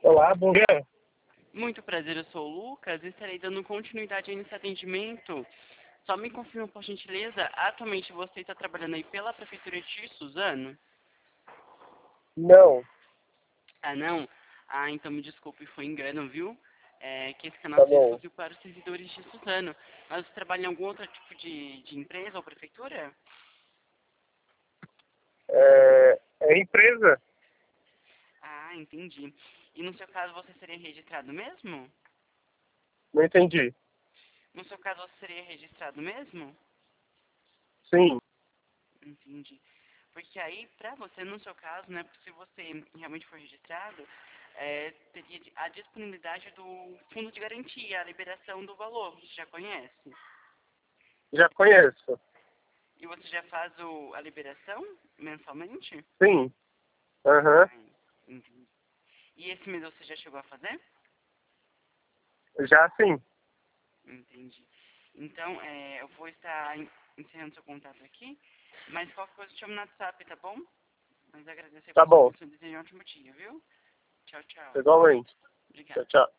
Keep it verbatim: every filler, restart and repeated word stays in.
Olá, bom dia. Muito prazer, eu sou o Lucas e estarei dando continuidade aí nesse atendimento. Só me confirma, por gentileza, atualmente você está trabalhando aí pela Prefeitura de Suzano? Não, Ah, não? Ah, então me desculpe, foi engano, viu? É que esse canal tá seria bom. exclusivo para os servidores de Suzano. Mas você trabalha em algum outro tipo de, de empresa ou prefeitura? É, é empresa? Ah, entendi. E no seu caso você seria registrado mesmo? Não entendi. No seu caso você seria registrado mesmo? Sim, Entendi. Porque aí, para você, no seu caso, né, se você realmente for registrado, é, teria a disponibilidade do fundo de garantia, a liberação do valor, você já conhece? já conheço. E você já faz o, a liberação mensalmente? Sim, aham, Ah, entendi. E esse mês você já chegou a fazer? já sim. Entendi. Então, é, eu vou estar en- encerrando seu contato aqui, mas qualquer coisa eu chamo no WhatsApp, tá bom? Mas agradecer Tá pela sua bom, atenção e desejo um ótimo dia, viu? Tchau, tchau. igualmente. Tchau, Obrigado. tchau.